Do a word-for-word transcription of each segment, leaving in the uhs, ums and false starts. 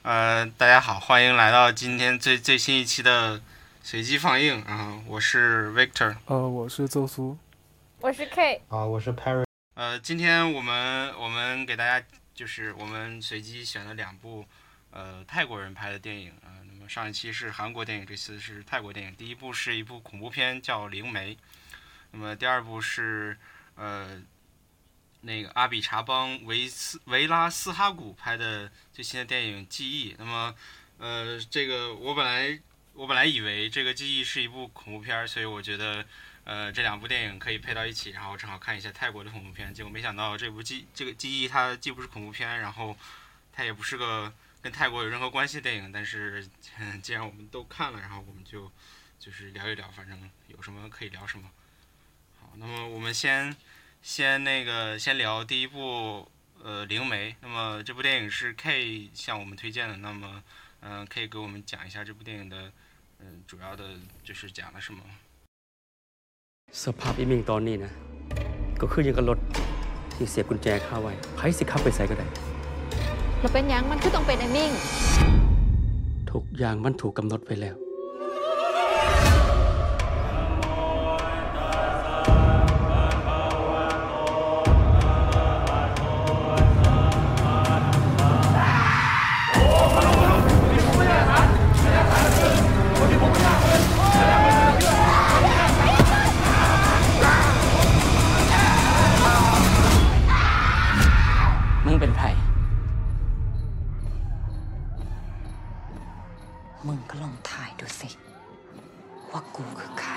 呃，大家好，欢迎来到今天最最新一期的随机放映啊！我是 Victor， 呃，我是邹苏， 我是 K 啊，我是 Perry。 呃，今天我们我们给大家就是我们随机选了两部呃泰国人拍的电影啊、呃。那么上一期是韩国电影，这次是泰国电影。第一部是一部恐怖片叫《灵媒》，那么第二部是呃。那个阿比查邦维斯维拉斯哈古拍的最新的电影《记忆》，那么，呃，这个我本来我本来以为这个《记忆》是一部恐怖片，所以我觉得，呃，这两部电影可以配到一起，然后正好看一下泰国的恐怖片。结果没想到这部记这个《记忆》它既不是恐怖片，然后它也不是个跟泰国有任何关系的电影。但是，嗯，既然我们都看了，然后我们就就是聊一聊，反正有什么可以聊什么。好，那么我们先。先那个先聊第一部呃灵媒，那么这部电影是 K 向我们推荐的，那么嗯、呃、可以给我们讲一下这部电影的嗯、呃、主要的就是讲了什么。 สภาพอีมิงตอนนี้นะก็คือยังกับรถที่เสียบกุญแจคาไว้ไผสิขับไปไสก็ได้แล้วเป็นยังมันคือต้องเป็นไอ้มิ่งทุกอย่างมันถูกกำหนดไว้แล้วมึงเป็นไผมึงก็ลองถ่ายดูสิว่ากูคือใคร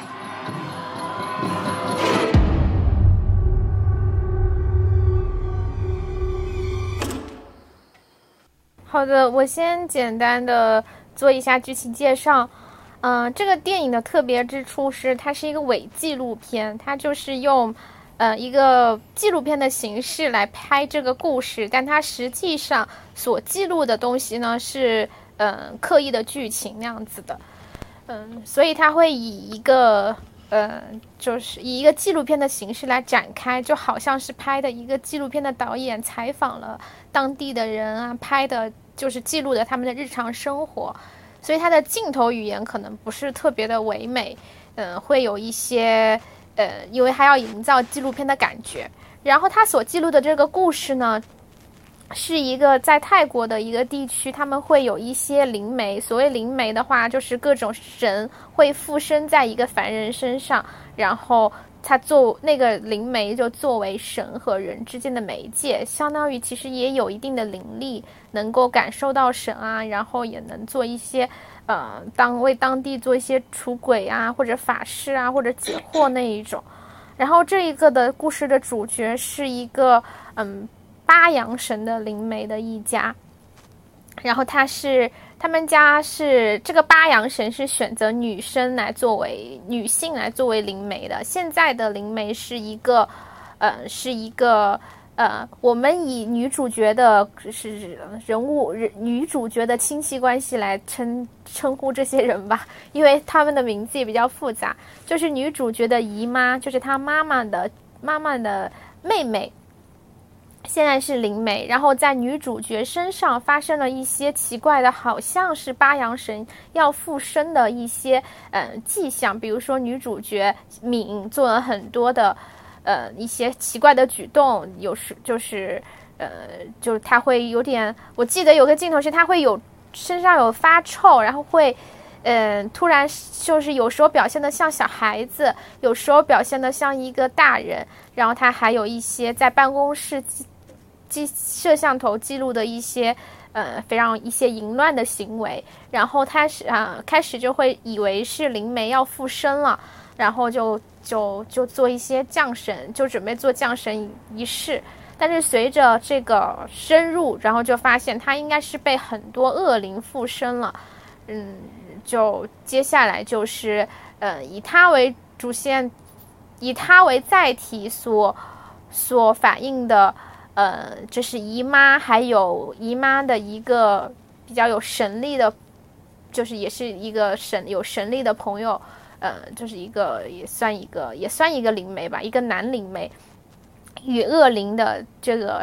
好的，我先简单的做一下剧情介绍。嗯、呃，这个电影的特别之处是它是一个伪纪录片，它就是用呃一个纪录片的形式来拍这个故事，但它实际上所记录的东西呢是嗯、呃、刻意的剧情那样子的。嗯，所以它会以一个呃就是以一个纪录片的形式来展开，就好像是拍的一个纪录片的导演采访了当地的人啊，拍的就是记录的他们的日常生活，所以它的镜头语言可能不是特别的唯美，嗯、呃，会有一些呃，因为它要营造纪录片的感觉。然后它所记录的这个故事呢，是一个在泰国的一个地区，他们会有一些灵媒。所谓灵媒的话，就是各种神会附身在一个凡人身上，然后他做那个灵媒就作为神和人之间的媒介，相当于其实也有一定的灵力，能够感受到神啊，然后也能做一些呃当为当地做一些除鬼啊，或者法事啊，或者解惑那一种。然后这一个的故事的主角是一个嗯八阳神的灵媒的一家，然后他是他们家是这个八阳神是选择女生来作为女性来作为灵媒的。现在的灵媒是一个呃是一个呃我们以女主角的是人物人女主角的亲戚关系来称称呼这些人吧，因为他们的名字也比较复杂。就是女主角的姨妈，就是她妈妈的妈妈的妹妹，现在是灵媒。然后在女主角身上发生了一些奇怪的，好像是八阳神要附身的一些呃迹象，比如说女主角敏做了很多的呃一些奇怪的举动，有时就是呃就是她会有点，我记得有个镜头是她会有身上有发臭，然后会嗯、呃，突然就是有时候表现得像小孩子，有时候表现得像一个大人。然后他还有一些在办公室记摄像头记录的一些呃非常一些淫乱的行为。然后他是啊、呃、开始就会以为是灵媒要附身了，然后就就就做一些降神，就准备做降神仪式。但是随着这个深入，然后就发现他应该是被很多恶灵附身了。嗯，就接下来就是呃以他为主线，以他为载体所所反映的呃这是姨妈还有姨妈的一个比较有神力的，就是也是一个神有神力的朋友，呃就是一个也算一个也算一个灵媒吧，一个男灵媒与恶灵的这个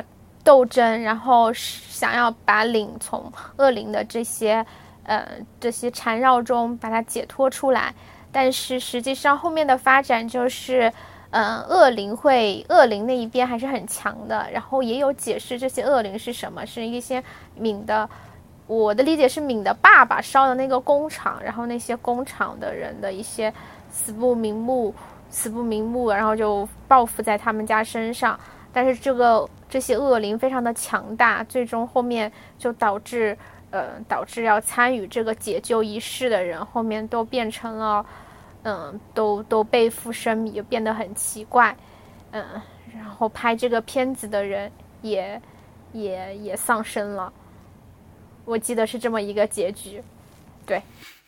斗争，然后想要把灵从恶灵的这些呃这些缠绕中把它解脱出来。但是实际上后面的发展就是，嗯、呃，恶灵会恶灵那一边还是很强的，然后也有解释这些恶灵是什么，是一些敏的。我的理解是敏的爸爸烧的那个工厂，然后那些工厂的人的一些死不瞑目、死不瞑目，然后就报复在他们家身上。但是这个这些恶灵非常的强大，最终后面就导致呃导致要参与这个解救仪式的人后面都变成了嗯、呃、都都背负生米，变得很奇怪。嗯，然后拍这个片子的人也也也丧生了。我记得是这么一个结局。对。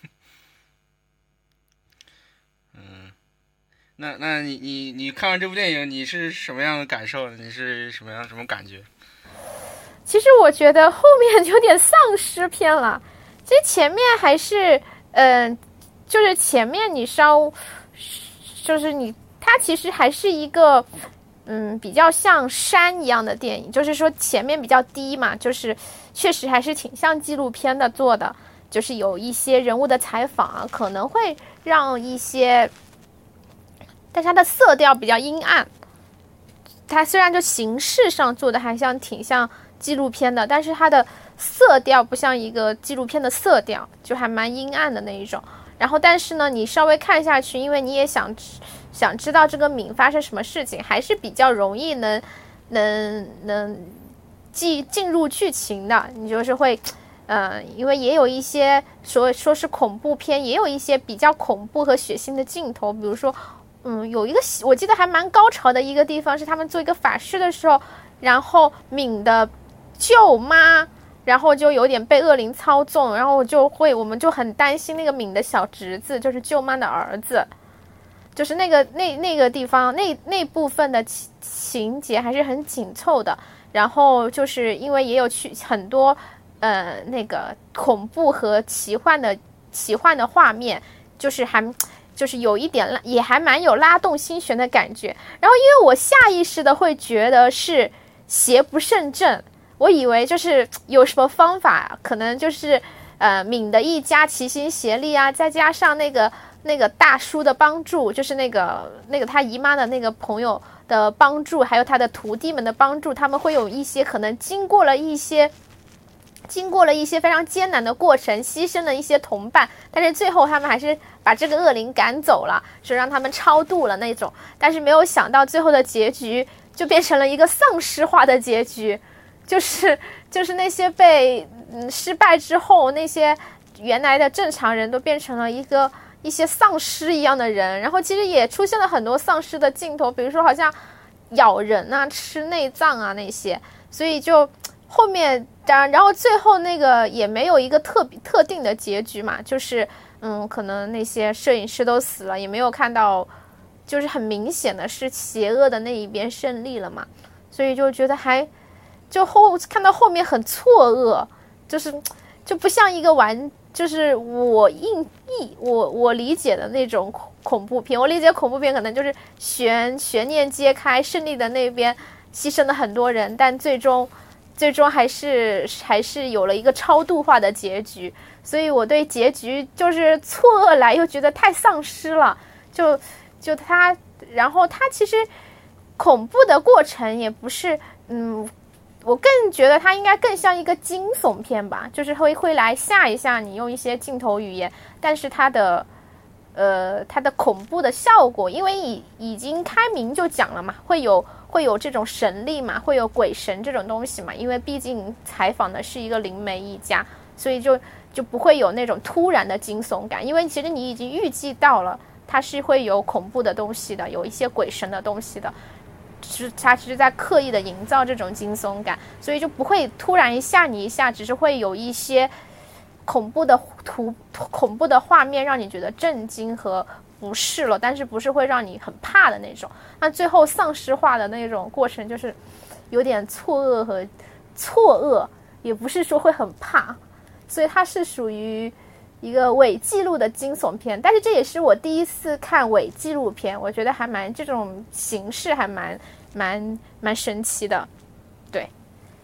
那那你你你看完这部电影，你是什么样的感受？你是什么样什么感觉？ 其实我觉得后面有点丧尸片了。其实前面还是，嗯、呃，就是前面你稍，就是你它其实还是一个，嗯，比较像山一样的电影，就是说前面比较低嘛，就是确实还是挺像纪录片的做的，就是有一些人物的采访啊，可能会让一些。但是它的色调比较阴暗，它虽然就形式上做的还像挺像纪录片的，但是它的色调不像一个纪录片的色调，就还蛮阴暗的那一种。然后但是呢你稍微看下去，因为你也想想知道这个敏发生什么事情，还是比较容易能能能进进入剧情的。你就是会呃，因为也有一些说说是恐怖片，也有一些比较恐怖和血腥的镜头，比如说嗯，有一个我记得还蛮高潮的一个地方是他们做一个法事的时候，然后敏的舅妈，然后就有点被恶灵操纵，然后就会我们就很担心那个敏的小侄子，就是舅妈的儿子，就是那个那那个地方那那部分的情节还是很紧凑的。然后就是因为也有去很多呃那个恐怖和奇幻的奇幻的画面，就是还。就是有一点也还蛮有拉动心弦的感觉。然后因为我下意识的会觉得是邪不胜正，我以为就是有什么方法，可能就是呃敏的一家齐心协力啊，再加上那个那个大叔的帮助，就是那个那个他姨妈的那个朋友的帮助，还有他的徒弟们的帮助，他们会有一些可能经过了一些经过了一些非常艰难的过程，牺牲了一些同伴，但是最后他们还是把这个恶灵赶走了，是让他们超度了那种。但是没有想到最后的结局就变成了一个丧尸化的结局，就是就是那些被嗯失败之后，那些原来的正常人都变成了一个一些丧尸一样的人。然后其实也出现了很多丧尸的镜头，比如说好像咬人啊、吃内脏啊那些，所以就后面当然，然后最后那个也没有一个特别特定的结局嘛，就是嗯，可能那些摄影师都死了，也没有看到，就是很明显的是邪恶的那一边胜利了嘛，所以就觉得还就后看到后面很错愕，就是就不像一个完，就是我印意我我理解的那种恐恐怖片，我理解恐怖片可能就是悬悬念揭开，胜利的那边牺牲了很多人，但最终。最终还是还是有了一个超度化的结局，所以我对结局就是错愕来又觉得太丧尸了，就就他，然后他其实恐怖的过程也不是，嗯，我更觉得它应该更像一个惊悚片吧，就是会会来吓一吓你，用一些镜头语言，但是它的呃它的恐怖的效果，因为已已经开明就讲了嘛，会有。会有这种神力嘛，会有鬼神这种东西嘛，因为毕竟采访的是一个灵媒一家，所以就就不会有那种突然的惊悚感，因为其实你已经预计到了它是会有恐怖的东西的，有一些鬼神的东西的，是它只是在刻意的营造这种惊悚感，所以就不会突然一吓你一下，只是会有一些恐怖的图恐怖的画面让你觉得震惊和不适了，但是不是会让你很怕的那种。那最后丧尸化的那种过程就是有点错愕和错愕，也不是说会很怕，所以它是属于一个伪纪录的惊悚片。但是这也是我第一次看伪纪录片，我觉得还蛮这种形式还蛮蛮蛮神奇的。对，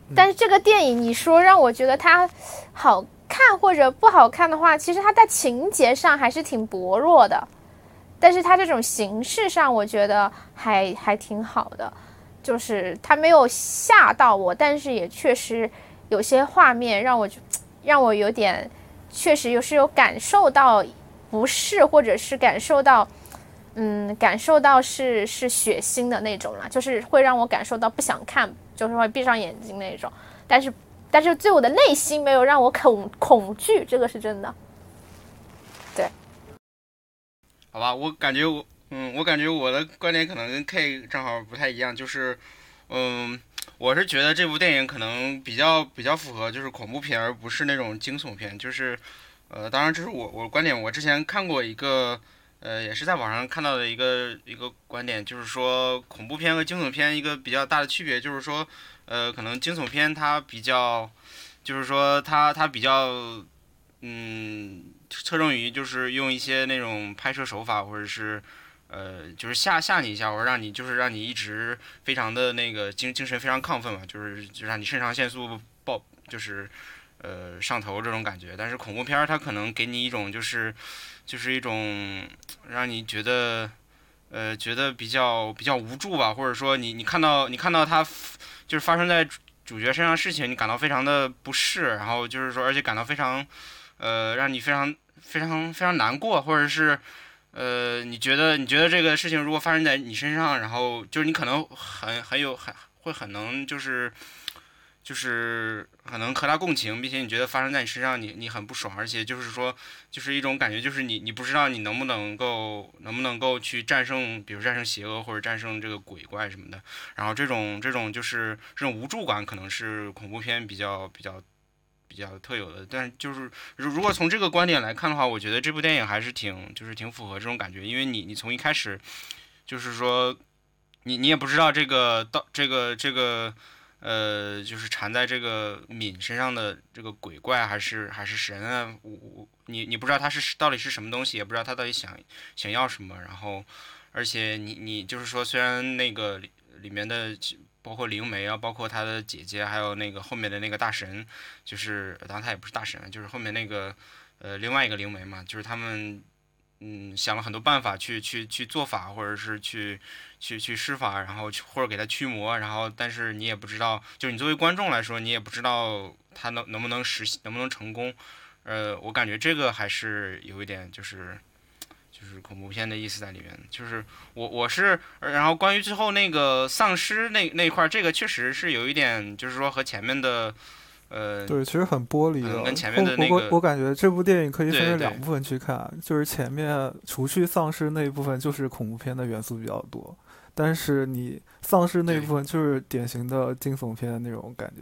但是这个电影你说让我觉得它好看或者不好看的话，其实它在情节上还是挺薄弱的，但是它这种形式上我觉得还还挺好的，就是它没有吓到我，但是也确实有些画面让我让我有点确实有是有感受到不适，或者是感受到嗯感受到是是血腥的那种了，就是会让我感受到不想看，就是会闭上眼睛那种，但是但是对我的内心没有让我恐恐惧，这个是真的。对， 好吧，我感觉我嗯，我感觉我的观点可能跟 K 正好不太一样，就是嗯，我是觉得这部电影可能比较比较符合就是恐怖片，而不是那种惊悚片，就是呃，当然这是我我观点，我之前看过一个。呃，也是在网上看到的一个一个观点，就是说恐怖片和惊悚片一个比较大的区别，就是说，呃，可能惊悚片它比较，就是说它它比较，嗯，侧重于就是用一些那种拍摄手法，或者是，呃，就是吓吓你一下，或者让你就是让你一直非常的那个精精神非常亢奋嘛，就是就让你肾上腺素爆，就是，呃，上头这种感觉。但是恐怖片它可能给你一种就是。就是一种让你觉得，呃，觉得比较比较无助吧，或者说你你看到你看到他就是发生在主角身上的事情，你感到非常的不适，然后就是说，而且感到非常，呃，让你非常非常非常难过，或者是，呃，你觉得你觉得这个事情如果发生在你身上，然后就是你可能很很有很会很能就是。就是可能和他共情，并且你觉得发生在你身上你，你你很不爽，而且就是说，就是一种感觉，就是你你不知道你能不能够能不能够去战胜，比如战胜邪恶或者战胜这个鬼怪什么的。然后这种这种就是这种无助感，可能是恐怖片比较比较比较特有的。但就是如果从这个观点来看的话，我觉得这部电影还是挺就是挺符合这种感觉，因为你你从一开始就是说，你你也不知道这个到这个这个。呃，就是缠在这个敏身上的这个鬼怪还是还是神啊？我我你你不知道他是到底是什么东西，也不知道他到底想想要什么。然后，而且你你就是说，虽然那个里里面的包括灵媒啊，包括他的姐姐，还有那个后面的那个大神，就是当然他也不是大神，就是后面那个呃另外一个灵媒嘛，就是他们。嗯，想了很多办法去去去做法，或者是去去去施法，然后或者给他驱魔，然后但是你也不知道，就是你作为观众来说，你也不知道他能能不能实能不能成功。呃，我感觉这个还是有一点就是就是恐怖片的意思在里面。就是我我是，然后关于最后那个丧尸那那一块，这个确实是有一点，就是说和前面的。呃， 对，其实很玻璃的。 跟前面的那个我我我感觉这部电影可以分成两部分去看， 对对就是前面除去丧尸那一部分，就是恐怖片的元素比较多，但是你丧尸那一部分就是典型的惊悚片的那种感觉。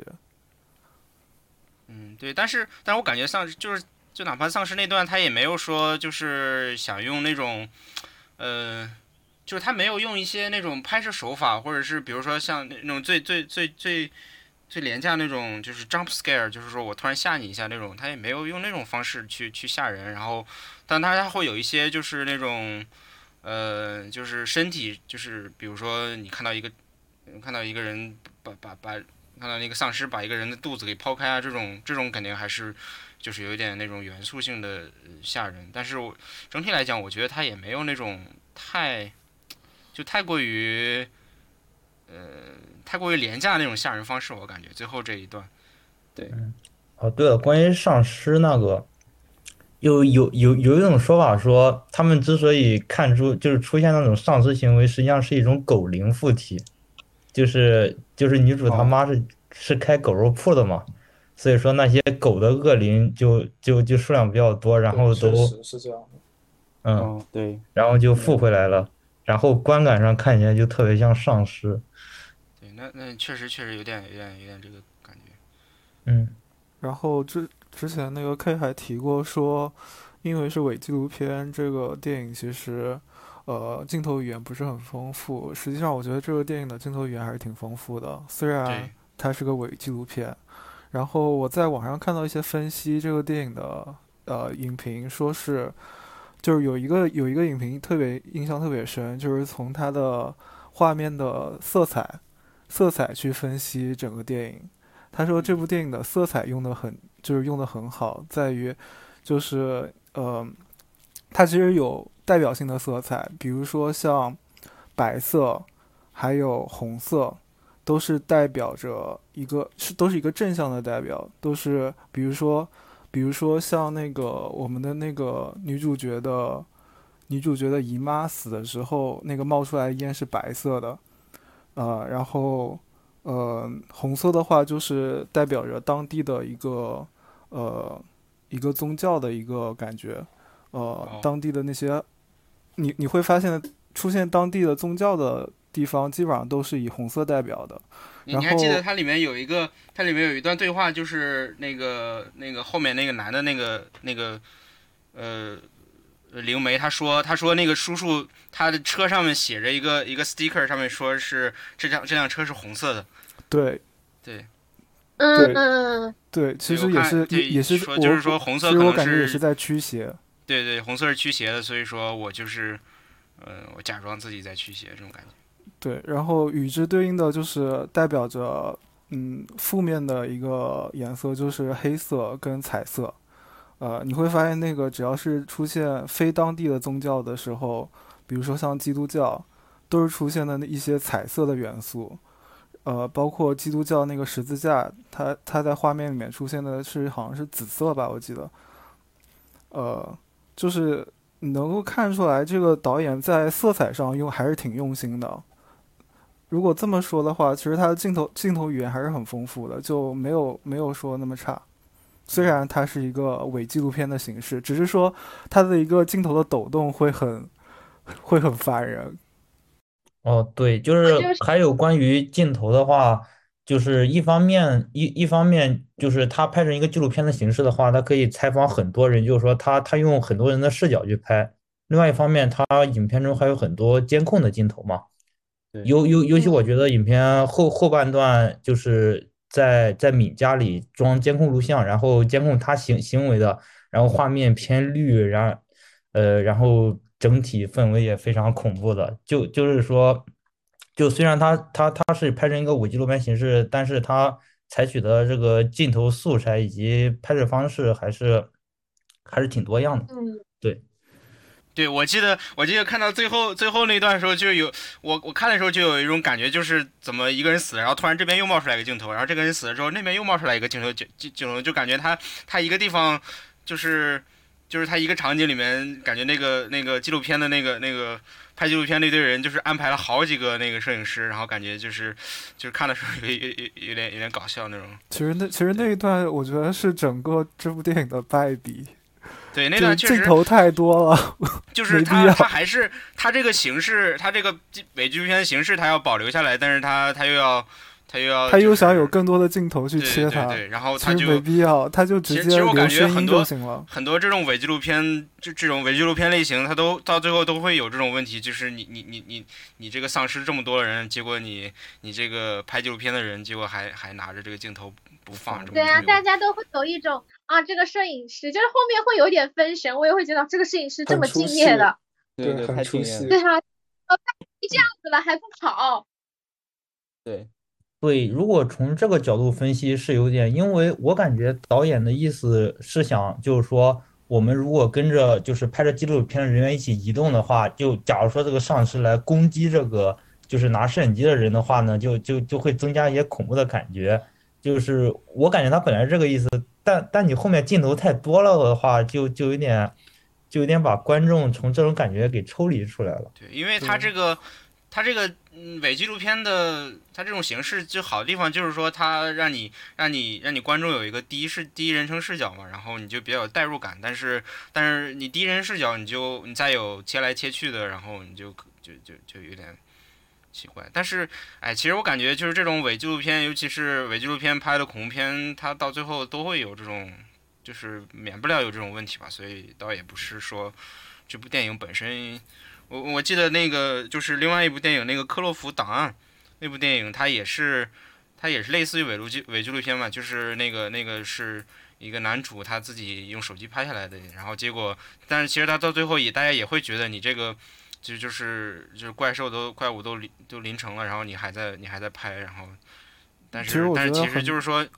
嗯，对，但是但是我感觉丧尸就是就哪怕丧尸那段，他也没有说就是想用那种，呃，就是他没有用一些那种拍摄手法，或者是比如说像那种最最最最。最廉价那种就是 jump scare， 就是说我突然吓你一下那种，他也没有用那种方式去去吓人。然后，但他他会有一些就是那种，呃，就是身体，就是比如说你看到一个看到一个人把把把看到那个丧尸把一个人的肚子给剖开啊，这种这种肯定还是就是有一点那种元素性的吓人。但是我整体来讲，我觉得他也没有那种太就太过于。呃，太过于廉价的那种吓人方式，我感觉最后这一段，对， 嗯，哦，对了，关于丧尸那个，有有有有一种说法说，他们之所以看出就是出现那种丧尸行为，实际上是一种狗灵附体，就是就是女主他妈是、哦、是开狗肉铺的嘛，所以说那些狗的恶灵就就就数量比较多，然后都确实是这样的， 嗯、 哦，对， 然后就附回来了，然后观感上看起来就特别像丧尸。 对，那那确实确实有点有点有点这个感觉。 嗯， 然后之之前那个 K 还提过说，因为是伪纪录片，这个电影其实呃镜头语言不是很丰富。实际上，我觉得这个电影的镜头语言还是挺丰富的，虽然它是个伪纪录片。然后我在网上看到一些分析这个电影的呃影评，说是就是有一个有一个影评特别印象特别深，就是从它的画面的色彩色彩去分析整个电影。 他说这部电影的色彩用的很，就是用的很好，在于就是呃，它其实有代表性的色彩，比如说像白色，还有红色，都是代表着一个是都是一个正向的代表，都是比如说比如说像那个我们的那个女主角的女主角的姨妈死的时候，那个冒出来的烟是白色的，呃，然后呃红色的话就是代表着当地的一个呃一个宗教的一个感觉，呃，当地的那些你你会发现出现当地的宗教的地方基本上都是以红色代表的。 你还记得它里面有一个，它里面有一段对话，就是那个那个后面那个男的那个那个呃灵媒，他说他说那个叔叔他的车上面写着一个一个 sticker， 上面说是这辆这辆车是红色的。 对对。 嗯嗯对，其实也是也也是说就是说红色可能是，其实我感觉也是在驱邪。 对对，红色是驱邪的，所以说我就是，呃，我假装自己在驱邪这种感觉。 对，然后与之对应的就是代表着，嗯，负面的一个颜色就是黑色跟彩色。呃，你会发现那个只要是出现非当地的宗教的时候，比如说像基督教，都是出现的一些彩色的元素。呃，包括基督教那个十字架，它它在画面里面出现的是好像是紫色吧，我记得。呃，就是能够看出来，这个导演在色彩上用还是挺用心的。如果这么说的话，其实他的镜头镜头语言还是很丰富的，就没有没有说那么差。虽然它是一个伪纪录片的形式，只是说它的一个镜头的抖动会很会很烦人。 哦，对，就是还有关于镜头的话，就是一方面一一方面就是他拍成一个纪录片的形式的话，他可以采访很多人，就是说他他用很多人的视角去拍。另外一方面，他影片中还有很多监控的镜头嘛，尤尤尤其我觉得影片后后半段就是在在敏家里装监控录像，然后监控他行行为的，然后画面偏绿，然呃然后整体氛围也非常恐怖的，就就是说，就虽然他他他是拍成一个伪纪录片形式，但是他采取的这个镜头素材以及拍摄方式还是还是挺多样的， 嗯， 对。 对，我记得，我记得看到最后最后那段的时候，就有我我看的时候就有一种感觉，就是怎么一个人死了，然后突然这边又冒出来一个镜头，然后这个人死了之后，那边又冒出来一个镜头，镜镜头就感觉他他一个地方就是就是他一个场景里面，感觉那个那个纪录片的那个那个拍纪录片那堆人，就是安排了好几个那个摄影师，然后感觉就是就是看的时候有有有有点有点搞笑那种。 其实那其实那一段，我觉得是整个这部电影的败笔。 对，那段确实镜头太多了， 就是他他还是他这个形式，他这个伪纪录片的形式，他要保留下来，但是他他又要他又要、就是、 他又想有更多的镜头去切它， 对对对，然后他就没必要，他就直接留声音就行了。 很多这种伪纪录片，就这种伪纪录片类型，它都到最后都会有这种问题，就是你你你你你这个丧尸这么多人，结果你你这个拍纪录片的人，结果还还拿着这个镜头不放。 对啊，大家都会有一种啊，这个摄影师就是后面会有点分神，我也会觉得这个摄影师这么敬业的， 对对，太敬业了。 对啊，哦，这样子了还不跑。 对。 对，如果从这个角度分析是有点，因为我感觉导演的意思是想，就是说，我们如果跟着就是拍着纪录片的人员一起移动的话，就假如说这个丧尸来攻击这个就是拿摄影机的人的话呢，就就就会增加一些恐怖的感觉。就是我感觉他本来这个意思，但但你后面镜头太多了的话，就就有点就有点把观众从这种感觉给抽离出来了。 对，因为他这个。它这个嗯伪纪录片的，它这种形式就好的地方就是说，它让你让你让你观众有一个第一视第一人称视角嘛，然后你就比较有代入感。但是但是你第一人视角，你就你再有切来切去的，然后你就就就就有点奇怪。但是哎，其实我感觉就是这种伪纪录片，尤其是伪纪录片拍的恐怖片，它到最后都会有这种，就是免不了有这种问题吧。所以倒也不是说这部电影本身。我我记得那个就是另外一部电影，那个《克洛弗档案》那部电影，它也是它也是类似于伪录纪伪纪录片嘛，就是那个那个是一个男主他自己用手机拍下来的，然后结果，但是其实他到最后也大家也会觉得你这个就就是就是怪兽都怪物都都临成了，然后你还在你还在拍，然后但是但是其实就是说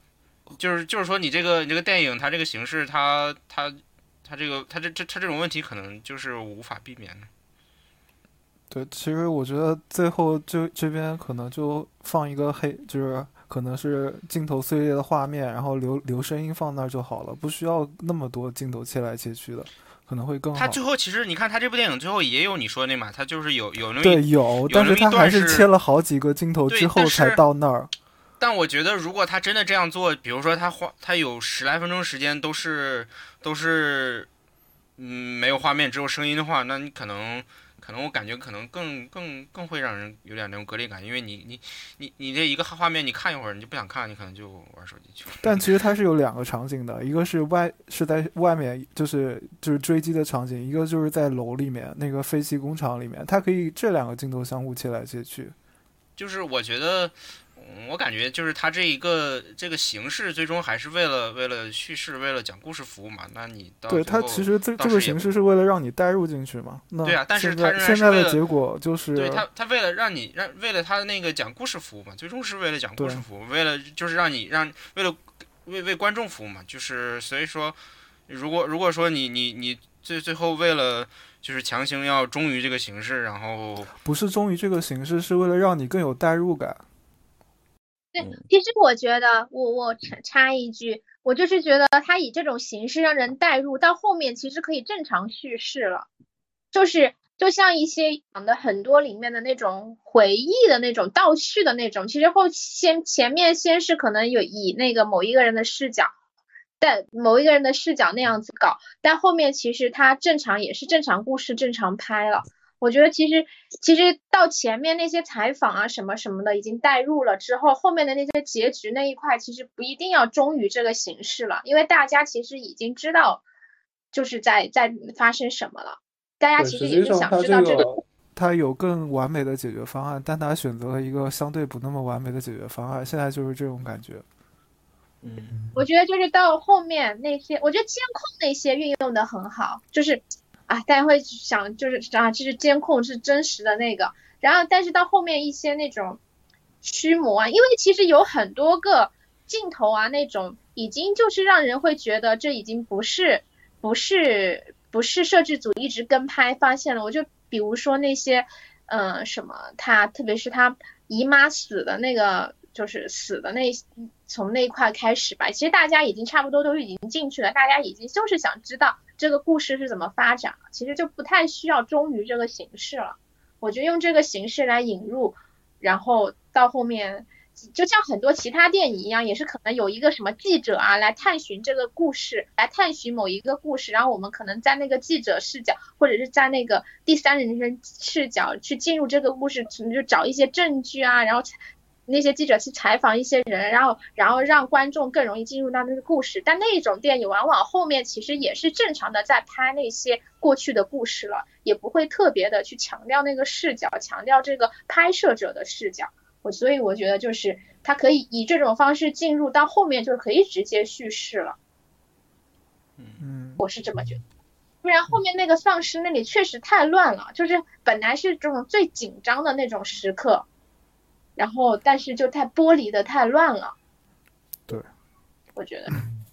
就是就是说你这个你这个电影它这个形式它它它这个它这这它这种问题可能就是无法避免的。 对，其实我觉得最后这这边可能就放一个黑，就是可能是镜头碎裂的画面，然后留留声音放那儿就好了，不需要那么多镜头切来切去的，可能会更好。 他最后其实你看他这部电影最后也有你说的那嘛，他就是有有那么对有，但是他还是切了好几个镜头之后才到那儿。 但我觉得如果他真的这样做，比如说他花他有十来分钟时间都是都是嗯没有画面只有声音的话，那你可能。可能我感觉可能更更更会让人有点那种割裂感，因为你你你你这一个画面你看一会儿你就不想看，你可能就玩手机去了。 但其实它是有两个场景的，一个是外是在外面，就是就是追击的场景，一个就是在楼里面那个废弃工厂里面，它可以这两个镜头相互切来切去。 就是我觉得。我感觉就是它这一个这个形式，最终还是为了为了叙事，为了讲故事服务嘛。那你到对它其实这这个形式是为了让你带入进去嘛。那对啊，但是它现在的结果就是对它它为了让你让为了它那个讲故事服务嘛，最终是为了讲故事服务，为了就是让你让为了为为观众服务嘛。就是所以说，如果如果说你你你最最后为了就是强行要忠于这个形式，然后不是忠于这个形式，是为了让你更有代入感。 对，其实我觉得，我我插一句，我就是觉得他以这种形式让人带入，到后面其实可以正常叙事了，就是就像一些讲的很多里面的那种回忆的那种倒叙的那种，其实后先前面先是可能有以那个某一个人的视角，但某一个人的视角那样子搞，但后面其实他正常也是正常故事正常拍了。我觉得其实其实到前面那些采访啊什么什么的已经带入了之后，后面的那些结局那一块其实不一定要忠于这个形式了，因为大家其实已经知道就是在在发生什么了，大家其实也是想知道这个。 他有更完美的解决方案，但他选择了一个相对不那么完美的解决方案，现在就是这种感觉。 嗯， 我觉得就是到后面那些，我觉得监控那些运用的很好，就是啊，大家会想就是啊，这是监控是真实的那个，然后但是到后面一些那种驱魔啊，因为其实有很多个镜头啊，那种已经就是让人会觉得这已经不是不是不是摄制组一直跟拍发现了。我就比如说那些呃什么，他特别是他姨妈死的那个，就是死的那从那一块开始吧，其实大家已经差不多都已经进去了，大家已经就是想知道这个故事是怎么发展了，其实就不太需要忠于这个形式了。我觉得用这个形式来引入，然后到后面就像很多其他电影一样，也是可能有一个什么记者啊来探寻这个故事，来探寻某一个故事，然后我们可能在那个记者视角或者是在那个第三人称视角去进入这个故事，就找一些证据啊，然后那些记者去采访一些人，然后然后让观众更容易进入到那个故事。但那种电影往往后面其实也是正常的在拍那些过去的故事了，也不会特别的去强调那个视角，强调这个拍摄者的视角。我所以我觉得就是他可以以这种方式进入到后面就可以直接叙事了。 嗯， 我是这么觉得。不然后面那个丧尸那里确实太乱了，就是本来是这种最紧张的那种时刻，然后但是就太剥离的太乱了。 对， 我觉得。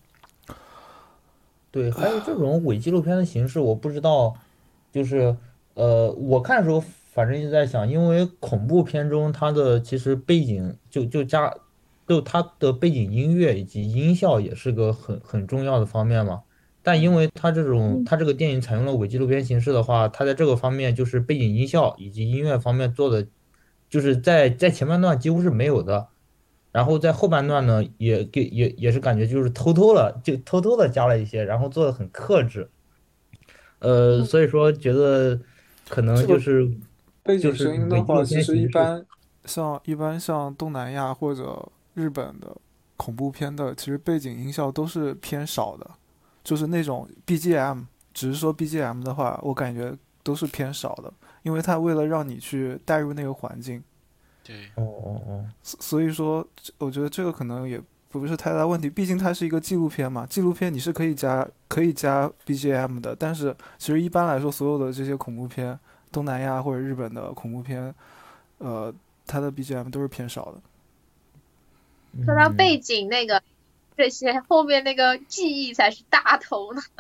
对，还有这种伪纪录片的形式，我不知道，就是呃，我看的时候反正一直在想，因为恐怖片中它的其实背景就就加，就它的背景音乐以及音效也是个很很重要的方面嘛。但因为它这种它这个电影采用了伪纪录片形式的话，它在这个方面就是背景音效以及音乐方面做的，就是在在前半段几乎是没有的。然后在后半段呢，也给也也是感觉就是偷偷的就偷偷的加了一些，然后做的很克制。呃，所以说觉得可能就是背景就是声音的话， 伪纪录其实片形式。 一般像一般像东南亚或者日本的恐怖片的，其实背景音效都是偏少的，就是那种 B G M， 只是说 B G M 的话，我感觉都是偏少的，因为它为了让你去带入那个环境。 对， 哦哦哦， 所以说，我觉得这个可能也不是太大问题，毕竟它是一个纪录片嘛。纪录片你是可以加可以加 B G M 的，但是其实一般来说，所有的这些恐怖片，东南亚或者日本的恐怖片，呃，它的 B G M 都是偏少的。 说到背景那个， 这些，后面那个记忆才是大头呢。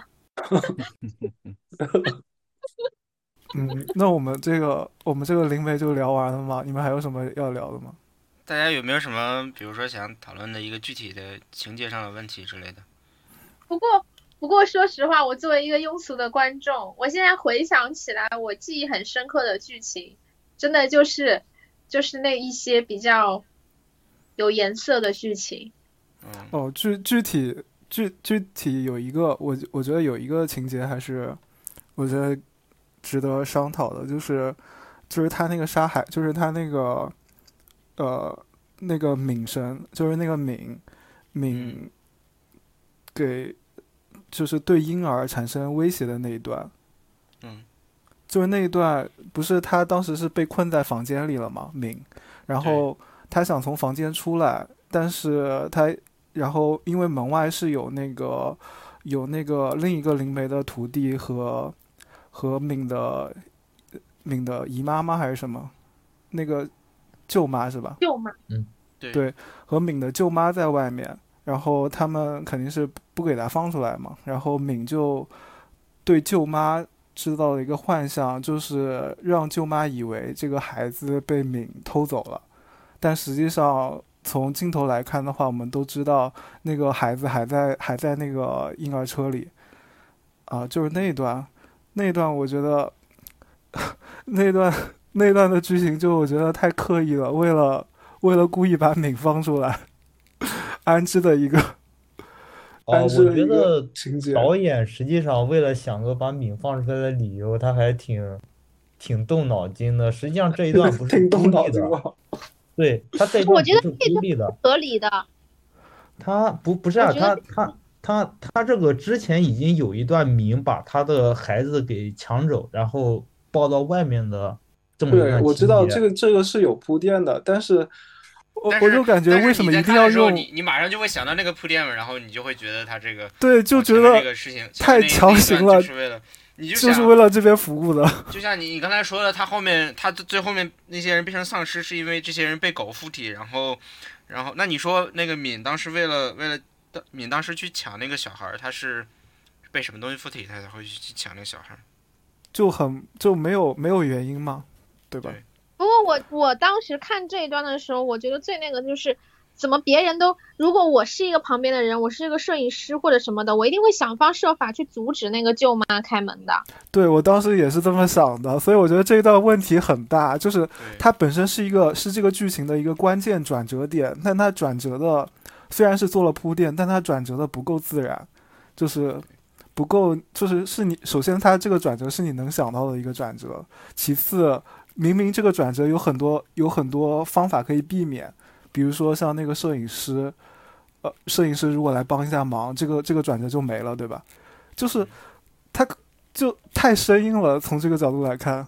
嗯，那我们这个我们这个灵媒就聊完了吗？你们还有什么要聊的吗？ 大家有没有什么，比如说想讨论的一个具体的情节上的问题之类的？ 不过，不过说实话，我作为一个庸俗的观众，我现在回想起来，我记忆很深刻的剧情，真的就是就是那一些比较有颜色的剧情。 嗯， 哦，具具体具具体有一个，我我觉得有一个情节还是我觉得值得商讨的，就是就是他那个杀害，就是他那个呃那个冥神，就是那个冥冥给就是对婴儿产生威胁的那一段。 嗯， 就是那一段不是他当时是被困在房间里了吗？冥，然后他想从房间出来，但是他然后因为门外是有那个有那个另一个灵媒的徒弟和和敏的敏的姨妈妈还是什么，那个舅妈是吧？ 舅妈， 嗯， 对对，和敏的舅妈在外面，然后他们肯定是不给他放出来嘛，然后敏就对舅妈制造了一个幻象，就是让舅妈以为这个孩子被敏偷走了，但实际上从镜头来看的话，我们都知道那个孩子还在还在那个婴儿车里啊，就是那一段那一段我觉得那一段那一段的剧情就我觉得太刻意了，为了为了故意把敏放出来安置的一个哦， 安我置的一个觉得情节。 导演实际上为了想个把敏放出来的理由，他还挺挺动脑筋的。实际上这一段不是挺动孤立的， 脑筋吧？ 对，他这一我觉得段不是孤立的， 合理的。 他不不是啊， 我觉得他他他他这个之前已经有一段敏把他的孩子给抢走，然后抱到外面的这么一对， 段我知道情节。 这个这个是有铺垫的，但是我但是我就感觉为什么一定要但是你在看的时候用你你马上就会想到那个铺垫嘛，然后你就会觉得他这个对，就哦前面觉得这个事情太强行了， 就是为了你就就是想为了这边服务的。 就像你你刚才说的，他后面他最后面那些人变成丧尸，是因为这些人被狗附体，然后然后那你说那个敏当时为了为了敏当时去抢那个小孩，他是被什么东西附体，他才会去抢那个小孩？ 就很就没有没有原因嘛，对吧？ 对不过我我当时看这一段的时候，我觉得最那个就是怎么别人都，如果我是一个旁边的人，我是一个摄影师或者什么的，我一定会想方设法去阻止那个舅妈开门的。 对，我当时也是这么想的，所以我觉得这一段问题很大，就是它本身是一个是这个剧情的一个关键转折点，但它转折的虽然是做了铺垫，但它转折的不够自然，就是不够，就是是你首先它这个转折是你能想到的一个转折，其次明明这个转折有很多有很多方法可以避免，比如说像那个摄影师，呃，摄影师如果来帮一下忙，这个这个转折就没了，对吧？就是他就太生硬了，从这个角度来看，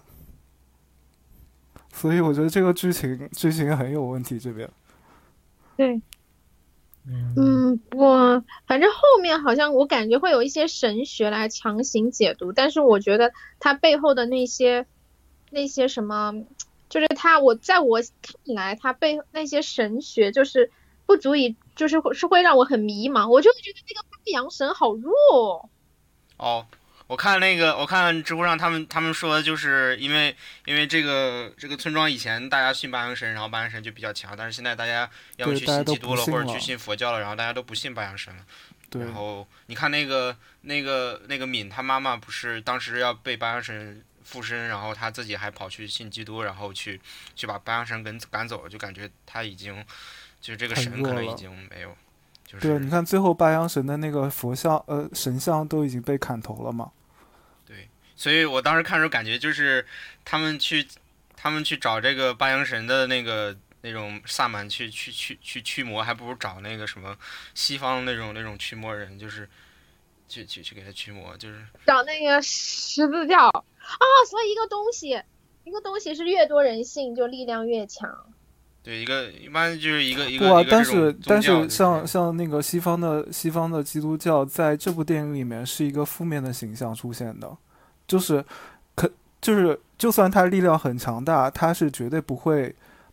所以我觉得这个剧情剧情很有问题。这边， 对，嗯，我反正后面好像我感觉会有一些神学来强行解读，但是我觉得它背后的那些那些什么，就是它我在我看来，它背那些神学就是不足以，就是是会让我很迷茫，我就会觉得那个太阳神好弱哦。 哦，我看那个，我看知乎上他们他们说，就是因为因为这个这个村庄以前大家信八阳神，然后八阳神就比较强，但是现在大家要么去信基督了，或者去信佛教了，然后大家都不信八阳神了。 对。 然后你看那个那个那个敏他妈妈不是当时要被八阳神附身，然后他自己还跑去信基督，然后去去把八阳神赶赶走了，就感觉他已经就是这个神可能已经没有。就是、 对，你看最后八阳神的那个佛像，呃，神像都已经被砍头了嘛。 对，所以我当时看的时候感觉就是他们去，他们去找这个八阳神的那个那种萨满去去去去驱魔，还不如找那个什么西方那种那种驱魔人，就是去去去给他驱魔，就是找那个十字教啊。所以一个东西，一个东西是越多人信，就力量越强。 对，一个一般就是一个一个。 不啊， 一个但是但是像像那个西方的西方的基督教，在这部电影里面是一个负面的形象出现的，就是可就是就算他力量很强大，他是绝对不会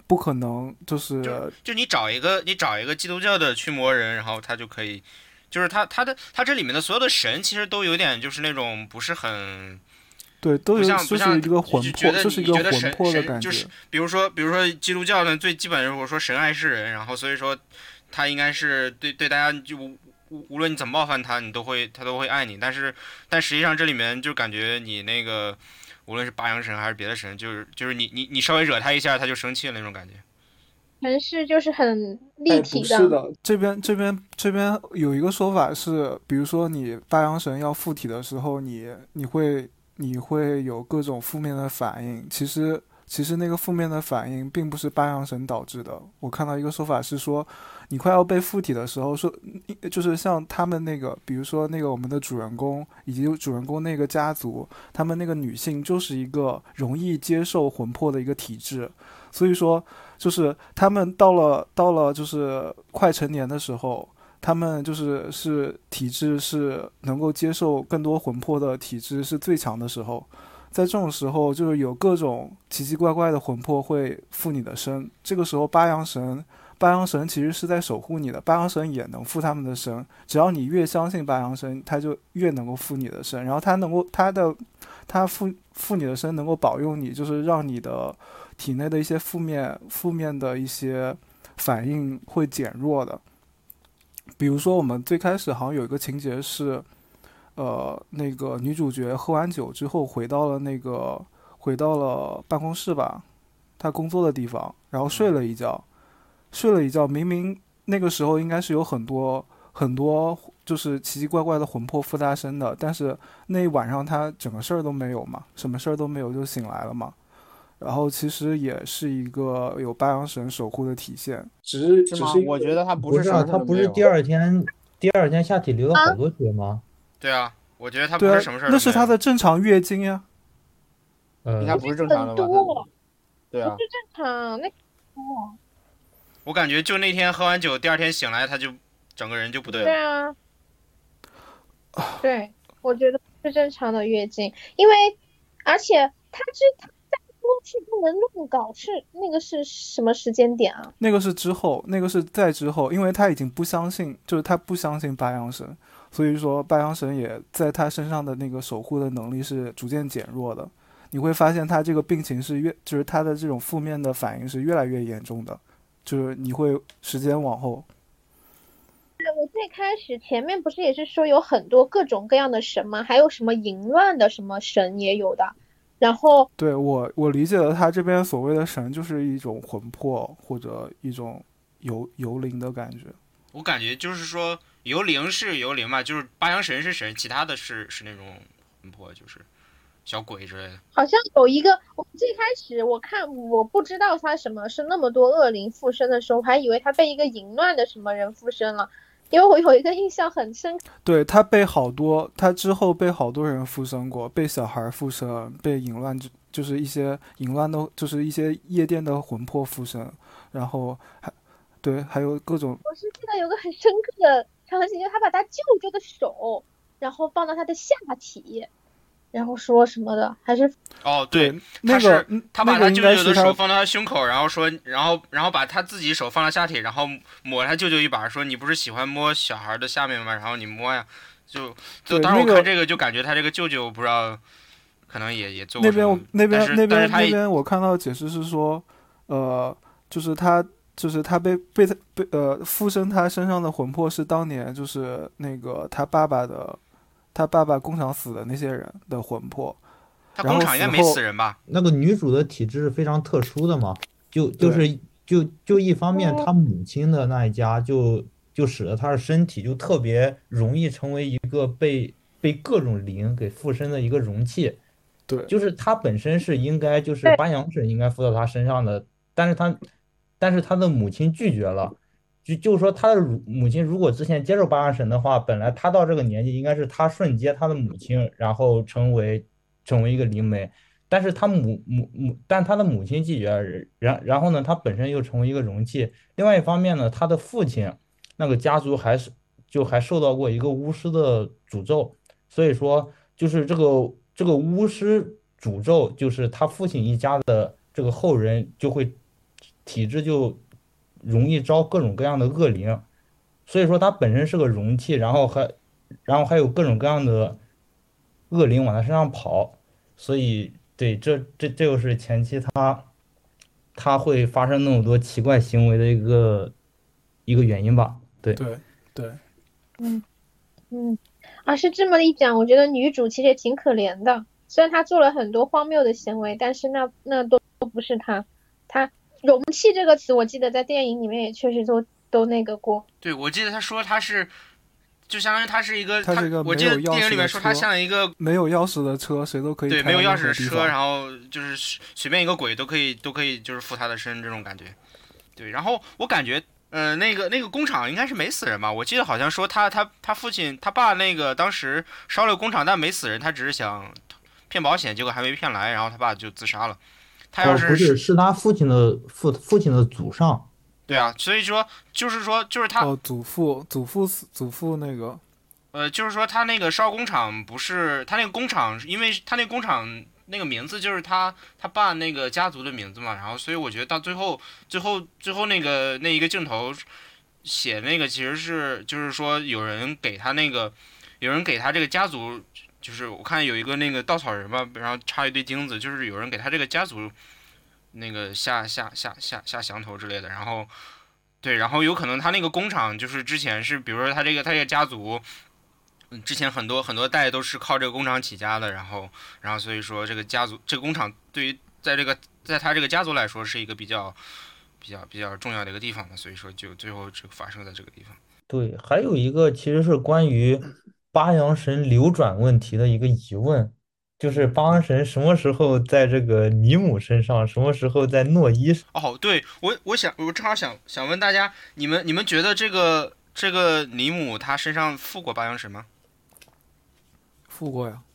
不可能就是就就你找一个你找一个基督教的驱魔人，然后他就可以，就是他他的他这里面的所有的神其实都有点就是那种不是很。 对，都有就不像不像是一个魂魄， 就觉得就是一个魂你觉得神魄的感觉。 神就是比如说比如说基督教呢，最基本的我说神爱世人，然后所以说他应该是对对大家就无无论你怎么冒犯他，你都会他都会爱你。但是但实际上这里面就感觉你那个无论是八阳神还是别的神，就是就是你你你稍微惹他一下他就生气了那种感觉。 城市就是很立体的。 哎、不是的，这边这边这边有一个说法是，比如说你八阳神要附体的时候，你你会。你会有各种负面的反应，其实其实那个负面的反应并不是八阳神导致的。我看到一个说法是说，你快要被附体的时候，说就是像他们那个，比如说那个我们的主人公以及主人公那个家族，他们那个女性就是一个容易接受魂魄的一个体质，所以说就是他们到了到了就是快成年的时候。他们就是是体质是能够接受更多魂魄的体质是最强的时候，在这种时候就是有各种奇奇怪怪的魂魄会附你的身，这个时候八阳神八阳神其实是在守护你的，八阳神也能附他们的身，只要你越相信八阳神，他就越能够附你的身，然后他能够他的他附附你的身能够保佑你，就是让你的体内的一些负面负面的一些反应会减弱的。比如说我们最开始好像有一个情节是呃那个女主角喝完酒之后回到了那个回到了办公室吧，她工作的地方，然后睡了一觉睡了一觉明明那个时候应该是有很多很多就是奇奇怪怪的魂魄附她身的，但是那一晚上她整个事儿都没有嘛，什么事儿都没有就醒来了嘛，然后其实也是一个有八阳神守护的体现。 只是是吗？ 只是我觉得他不不是啊， 是什么他事都没有。 不是第二天第二天下体流了好多血吗？ 对啊，我觉得他不对啊是什么事儿都没有。 那是他的正常月经呀。 呃应该不是正常的吧？ 很多对啊不，是正常，那多。 我感觉就那天喝完酒，第二天醒来他就整个人就不对了。 对啊，对，我觉得不是正常的月经，因为而且他是他在公是不能乱搞，是那个是什么时间点啊？ 那个是之后，那个是在之后，因为他已经不相信，就是他不相信八阳神，所以说八阳神也在他身上的那个守护的能力是逐渐减弱的。你会发现他这个病情是越，就是他的这种负面的反应是越来越严重的，就是你会时间往后。 我最开始前面不是也是说有很多各种各样的神吗？还有什么淫乱的什么神也有的，然后对我我理解了他这边所谓的神就是一种魂魄或者一种游游灵的感觉。 我感觉就是说游灵是游灵嘛，就是八阳神是神，其他的是是那种魂魄，就是小鬼之类的。 好像有一个，我最开始我看我不知道他什么是那么多恶灵附身的时候，我还以为他被一个淫乱的什么人附身了。因为我有一个印象很深， 对他被好多，他之后被好多人附身过，被小孩附身，被淫乱，就是一些淫乱的，就是一些夜店的魂魄附身，然后还对，还有各种。 我是记得有个很深刻的场景，就是他把他舅舅的手，然后放到他的下体，然后说什么的，还是哦对， 那个他是他把他舅舅的手放到他胸口，然后说，然后然后把他自己手放到下体，然后抹他舅舅一把，说你不是喜欢摸小孩的下面吗？然后你摸呀，就就当时我看这个就感觉他这个舅舅不知道，可能也也做过那边那边那边那边我看到解释是说，呃，就是他就是他被被他被呃附身他身上的魂魄是当年就是那个他爸爸的。他爸爸工厂死的那些人的魂魄， 他工厂应该没死人吧？ 那个女主的体质是非常特殊的嘛，就就是就就一方面，她母亲的那一家就就使得她的身体就特别容易成为一个被被各种灵给附身的一个容器。 对， 就是她本身是应该就是八阳神应该附到她身上的，但是她但是她的母亲拒绝了。就就是说，他的母亲如果之前接受八阳神的话，本来他到这个年纪应该是他顺接他的母亲，然后成为成为一个灵媒，但是他母母母，但他的母亲拒绝，然然后呢，他本身又成为一个容器。另外一方面呢，他的父亲那个家族还是就还受到过一个巫师的诅咒，所以说就是这个这个巫师诅咒，就是他父亲一家的这个后人就会体质就容易招各种各样的恶灵，所以说它本身是个容器，然后还然后还有各种各样的恶灵往它身上跑，所以对，这这这就是前期它它会发生那么多奇怪行为的一个一个原因吧。对对对， 嗯嗯，啊，是这么一讲，我觉得女主其实也挺可怜的。虽然她做了很多荒谬的行为，但是那那都都不是她。她容器这个词，我记得在电影里面也确实都都那个过。 对，我记得他说他是，就相当于他是一个， 它是一个我记得没有钥匙的电影里面说他像一个没有钥匙的车，谁都可以对，没有开到钥匙的车， 任何地方然后就是随便一个鬼都可以都可以就是附他的身这种感觉。对，然后我感觉。呃，那个那个工厂应该是没死人吧？我记得好像说他他他父亲他爸那个当时烧了工厂，但没死人，他只是想骗保险，结果还没骗来，然后他爸就自杀了。他要是、 哦、不是，是他父亲的父父亲的祖上。 对啊，所以说就是说就是他哦，祖父祖父祖父那个， 呃，就是说他那个烧工厂不是他那个工厂，因为他那个工厂。那个名字就是他他爸那个家族的名字嘛，然后所以我觉得到最后最后最后那个那一个镜头写那个其实是就是说有人给他那个有人给他这个家族，就是我看有一个那个稻草人吧，然后插一堆钉子，就是有人给他这个家族那个下下下下下降头之类的，然后对，然后有可能他那个工厂就是之前是比如说他这个他这个家族。嗯，之前很多很多代都是靠这个工厂起家的，然后，然后所以说这个家族，这个工厂对于在这个在他这个家族来说是一个比较比较比较重要的一个地方嘛，所以说就最后这个发生在这个地方。 对，还有一个其实是关于八阳神流转问题的一个疑问，就是八阳神什么时候在这个尼姆身上，什么时候在诺伊？ 哦，对我我想我正好想想问大家，你们你们觉得这个这个尼姆他身上附过八阳神吗？ 附过呀，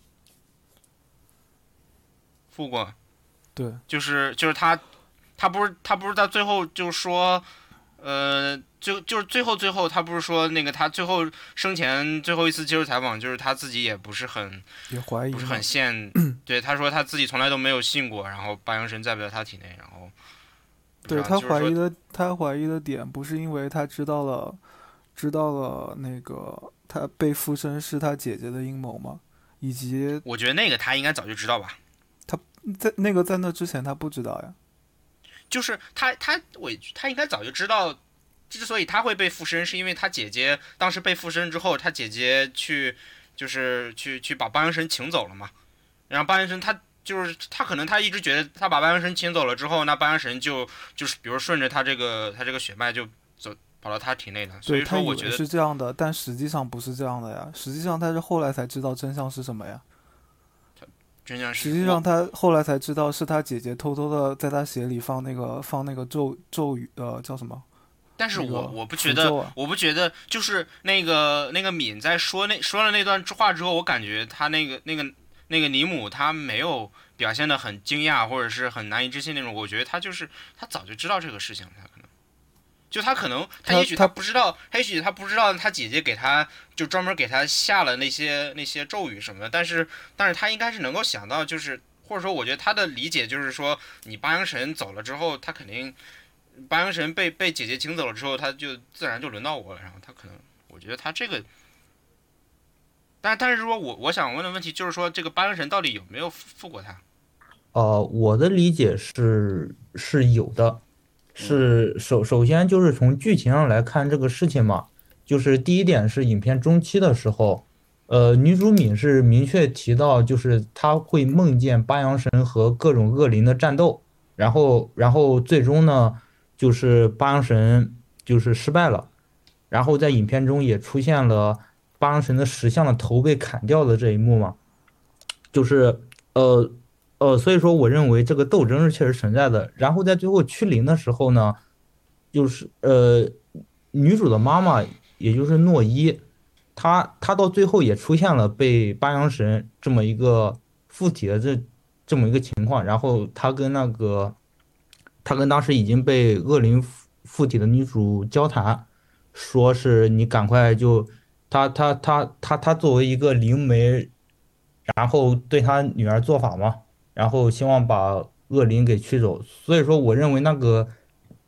附过， 对， 就是就是他，他不是他不是到最后就说，呃，就就是最后最后他不是说那个他最后生前最后一次接受采访，就是他自己也不是很也怀疑， 不是很信，对，他说他自己从来都没有信过，然后八阳神在不在他体内，然后， 对他就是怀疑的他怀疑的点不是因为他知道了知道了那个他被附身是他姐姐的阴谋吗？以及我觉得那个他应该早就知道吧， 他在那个在那之前他不知道呀， 就是他他我他应该早就知道，之所以他会被附身，是因为他姐姐当时被附身之后，他姐姐去就是去去把八阳神请走了嘛，然后八阳神他就是他可能他一直觉得他把八阳神请走了之后，那八阳神就就是比如顺着他这个他这个血脉就走跑到他体内了，所以说我觉得是这样的，但实际上不是这样的呀。实际上他是后来才知道真相是什么呀。 真相是实际上他后来才知道是他姐姐偷偷的在他鞋里放那个放那个咒咒语呃叫什么？ 但是我、 那个、 我不觉得、 啊、 我不觉得就是那个那个敏在说那说了那段话之后，我感觉他那个那个那个尼姆他没有表现得很惊讶或者是很难以置信那种，我觉得他就是他早就知道这个事情，他可能。就他可能，他也许他不知道，他也许他不知道他姐姐给他就专门给他下了那些那些咒语什么的，但是但是他应该是能够想到，就是或者说我觉得他的理解就是说，你八阳神走了之后，他肯定八阳神被被姐姐请走了之后，他就自然就轮到我了，然后他可能我觉得他这个，但但是说我我想问的问题就是说，这个八阳神到底有没有附过他？ 呃，我的理解是是有的。是首首先就是从剧情上来看这个事情嘛，就是第一点是影片中期的时候，呃，女主敏是明确提到，就是她会梦见八阳神和各种恶灵的战斗，然后然后最终呢，就是八阳神就是失败了，然后在影片中也出现了八阳神的石像的头被砍掉的这一幕嘛，就是呃。呃，所以说我认为这个斗争是确实存在的。然后在最后驱灵的时候呢，就是呃，女主的妈妈，也就是诺伊，她她到最后也出现了被八阳神这么一个附体的这这么一个情况。然后她跟那个，她跟当时已经被恶灵附体的女主交谈，说是你赶快就，她她她她她作为一个灵媒，然后对她女儿做法嘛。然后希望把恶灵给驱走，所以说我认为那个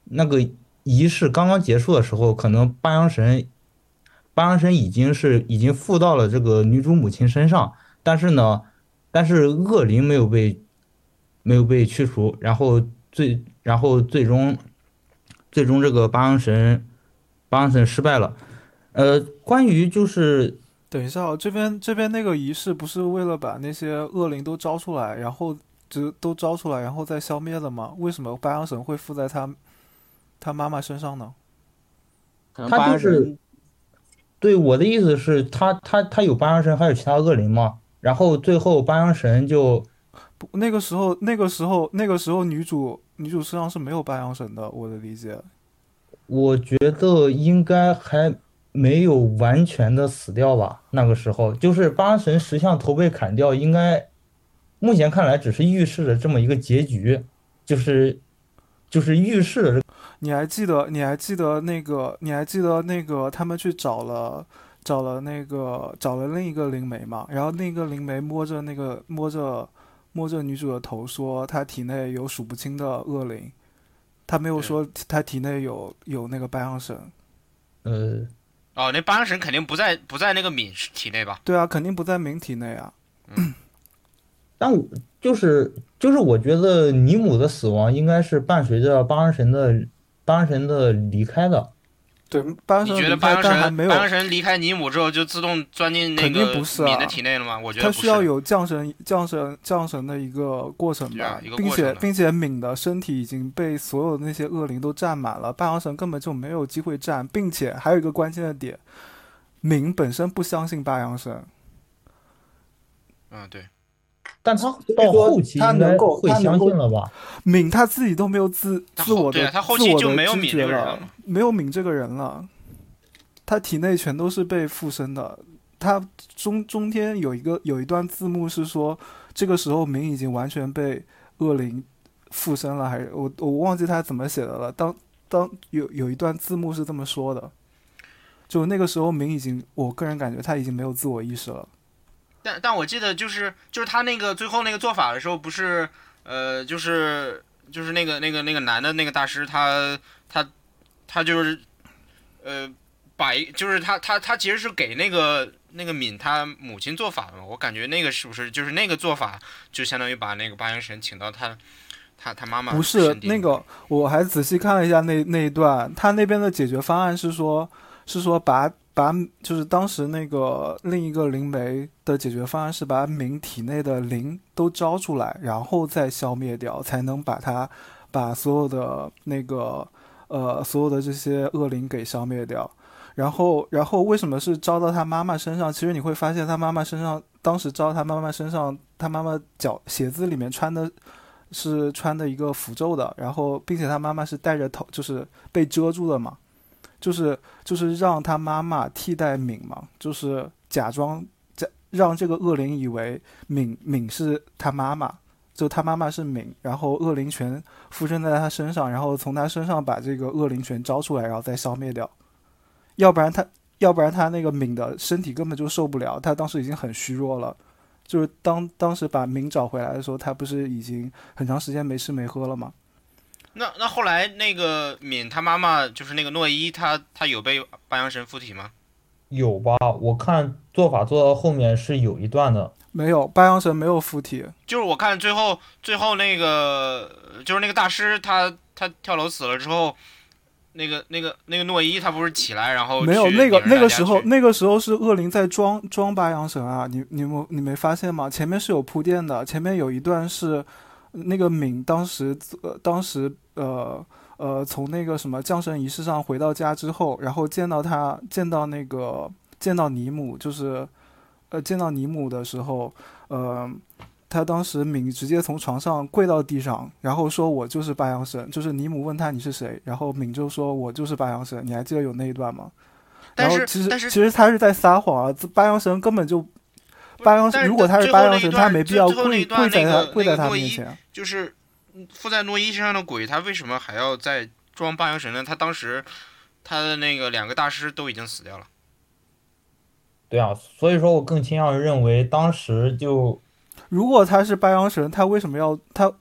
那个仪式刚刚结束的时候，可能八阳神八阳神已经是已经附到了这个女主母亲身上，但是呢，但是恶灵没有被没有被驱除，然后最然后最终最终这个八阳神八阳神失败了。呃，关于就是等一下哦，这边这边那个仪式不是为了把那些恶灵都招出来，然后只都招出来，然后再消灭的吗？为什么八阳神会附在他他妈妈身上呢？ 可能他就是八阳神对我的意思是他他他有八阳神，还有其他恶灵嘛，然后最后八阳神就不，那个时候那个时候那个时候女主女主身上是没有八阳神的，我的理解。 我觉得应该还没有完全的死掉吧。那个时候就是八神石像头被砍掉，应该目前看来只是预示着这么一个结局，就是就是预示着这个。 你还记得你还记得那个你还记得那个他们去找了找了那个找了另一个灵媒嘛？然后那个灵媒摸着那个摸着摸着女主的头说，她体内有数不清的恶灵。他没有说他体内有有那个八阳神。 呃， 哦，那八阳神肯定不在不在那个敏体内吧？ 对啊，肯定不在敏体内啊。 嗯， 但我就是就是我觉得尼姆的死亡应该是伴随着八阳神的八阳神的离开的。 对，八阳你神离开， 觉得八阳但还没有神八阳神离开尼姆之后就自动钻进那肯定个不是啊敏的体内了吗？我觉得不是， 它需要有降神降神降神的一个过程吧， 啊、一个并过程的且并且敏的身体已经被所有的那些恶灵都占满了，八阳神根本就没有机会占，并且还有一个关键的点，敏本身不相信八阳神。 嗯，对。 但他到后期应该会相信了吧？ 敏他自己都没有自自我的他后期就没有敏这个人了， 没有敏这个人了，他体内全都是被附身的。他中中间有一个有一段字幕是说，这个时候敏已经完全被恶灵附身了，还是我我忘记他怎么写的了。当当有有一段字幕是这么说的，就那个时候敏已经，我个人感觉他已经没有自我意识了。 但但我记得就是就是他那个最后那个做法的时候，不是呃就是就是那个那个那个男的那个大师他他他就是呃把一就是他他他其实是给那个那个敏他母亲做法的嘛，我感觉那个是不是就是那个做法就相当于把那个八阳神请到他他他妈妈不是那个，我还仔细看了一下那那一段，他那边的解决方案是说是说把。把就是当时那个另一个灵媒的解决方案是把敏体内的灵都招出来，然后再消灭掉，才能把它把所有的那个呃所有的这些恶灵给消灭掉。然后然后为什么是招到他妈妈身上？其实你会发现他妈妈身上当时招他妈妈身上，他妈妈脚鞋子里面穿的是穿的一个符咒的，然后并且他妈妈是戴着头，就是被遮住的嘛。就是就是让他妈妈替代敏嘛，就是假装假让这个恶灵以为敏敏是他妈妈，就他妈妈是敏，然后恶灵全附身在他身上，然后从他身上把这个恶灵全招出来，然后再消灭掉。要不然他要不然他那个敏的身体根本就受不了，他当时已经很虚弱了。就是当当时把敏找回来的时候，他不是已经很长时间没吃没喝了吗？ 那那后来那个敏他妈妈就是那个诺伊，他他有被八阳神附体吗？ 有吧，我看做法做到后面是有一段的。 没有，八阳神没有附体。 就是我看最后最后那个就是那个大师他他跳楼死了之后，那个那个那个诺伊他不是起来然后没有那个那个时候那个时候是恶灵在装装八阳神啊，你你没你没发现吗？前面是有铺垫的，前面有一段是那个敏当时呃当时呃呃从那个什么降神仪式上回到家之后，然后见到他见到那个见到尼姆，就是呃见到尼姆的时候，呃他当时敏直接从床上跪到地上，然后说我就是八阳神，就是尼姆问他你是谁，然后敏就说我就是八阳神，你还记得有那一段吗？ 但是然后其实但是其实他是在撒谎啊，八阳神根本就八阳神，如果他是八阳神，他没必要跪跪在他跪在他面前。 就是附在诺伊身上的鬼，他为什么还要再装八阳神呢？他当时他的那个两个大师都已经死掉了。 对啊，所以说我更倾向于认为当时就， 如果他是八阳神，他为什么要他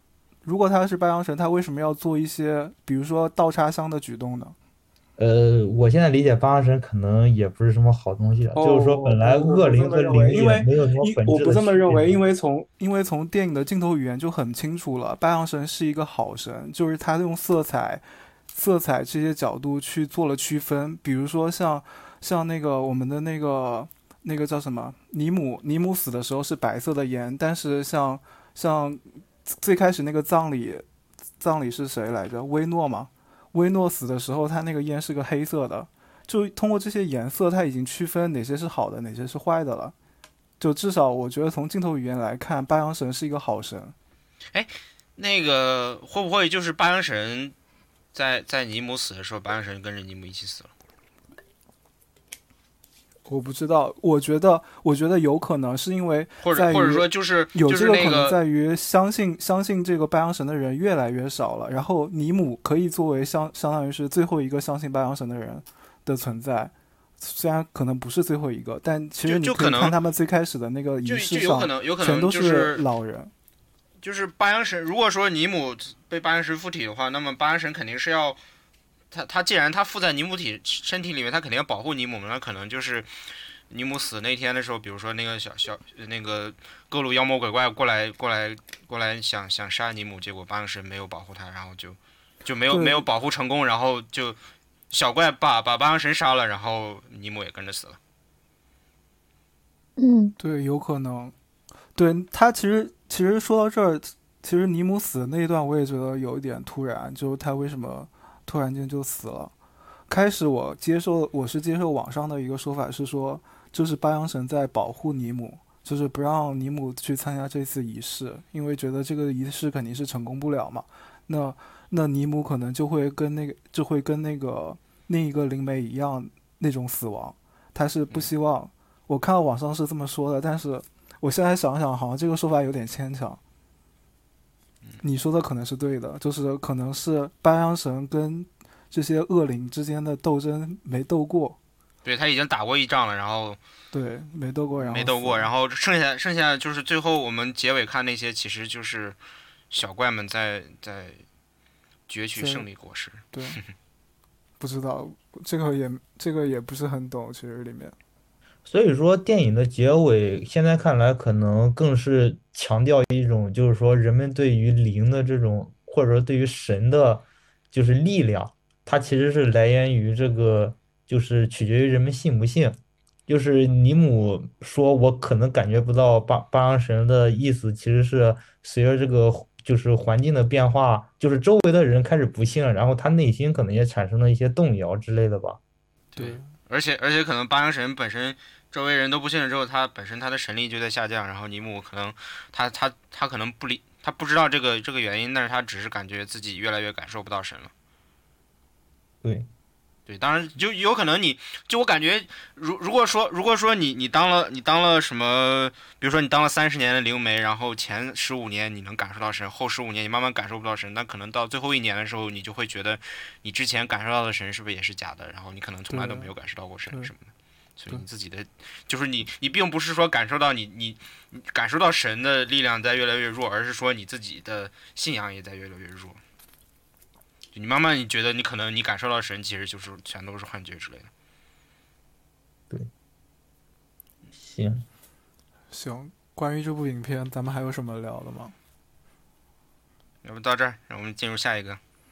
如果他是白羊神，他为什么要做一些比如说倒插香的举动呢？ 呃，我现在理解八阳神可能也不是什么好东西了， 哦， 就是说本来我恶灵和灵因为也没有什么本我不质的区别。 这么认为，因为从因为从电影的镜头语言就很清楚了，白羊神是一个好神，就是他用色彩、色彩这些角度去做了区分。比如说像像那个我们的那个那个叫什么尼姆，尼姆死的时候是白色的烟，但是像像最开始那个葬礼，葬礼是谁来着？薇诺吗？薇诺死的时候，他那个烟是个黑色的。就通过这些颜色，他已经区分哪些是好的，哪些是坏的了。就至少我觉得从镜头语言来看，八阳神是一个好神。 哎，那个会不会就是八阳神在在尼姆死的时候，八阳神跟着尼姆一起死了？ 我不知道，我觉得，我觉得有可能是因为或者或者说就是有这个可能在于、 于相信相信这个白羊神的人越来越少了，然后尼姆可以作为相相当于是最后一个相信白羊神的人的存在，虽然可能不是最后一个，但其实你可以看他们最开始的那个仪式上，全都是老人。 就是八阳神，如果说尼姆被八阳神附体的话，那么八阳神肯定是要。他他既然他附在尼姆体身体里面，他肯定要保护尼姆，那可能就是尼姆死那天的时候，比如说那个小小那个各路妖魔鬼怪过来过来过来想想杀尼姆，结果八阳神没有保护他，然后就就没有没有保护成功，然后就小怪把把八阳神杀了，然后尼姆也跟着死了。 嗯， 对，有可能。对，他其实其实说到这儿，其实尼姆死的那一段我也觉得有一点突然，就是他为什么突然间就死了。开始我接受我是接受网上的一个说法是说，就是八阳神在保护尼姆，就是不让尼姆去参加这次仪式，因为觉得这个仪式肯定是成功不了嘛。那那尼姆可能就会跟那个就会跟那个另一个灵媒一样那种死亡，他是不希望。我看到网上是这么说的，但是我现在想想，好像这个说法有点牵强。你说的可能是对的，就是可能是白羊神跟这些恶灵之间的斗争没斗过。 对，他已经打过一仗了，然后对没斗过，然后没斗过，然后剩下剩下就是最后我们结尾看那些，其实就是小怪们在在攫取胜利果实。 对，不知道这个也这个也不是很懂，其实里面。 所以说，电影的结尾现在看来可能更是强调一种，就是说人们对于灵的这种，或者说对于神的，就是力量，它其实是来源于这个，就是取决于人们信不信。就是尼姆说，我可能感觉不到八八阳神的意思，其实是随着这个就是环境的变化，就是周围的人开始不信了，然后他内心可能也产生了一些动摇之类的吧。 对。而且而且可能八阳神本身周围人都不信了之后，他本身他的神力就在下降，然后尼姆可能他他他可能不理他不知道这个这个原因，但是他只是感觉自己越来越感受不到神了。 对， 对，当然就有可能你就我感觉，如如果说如果说你你当了你当了什么，比如说你当了三十年的灵媒，然后前十五年你能感受到神，后十五年你慢慢感受不到神，那可能到最后一年的时候，你就会觉得你之前感受到的神是不是也是假的，然后你可能从来都没有感受到过神什么的。所以你自己的就是你你并不是说感受到你你你感受到神的力量在越来越弱，而是说你自己的信仰也在越来越弱。你慢慢你觉得你可能你感受到神其实就是全都是幻觉之类的。 对，行行，关于这部影片咱们还有什么聊的吗？ 要不到这儿，让我们进入下一个。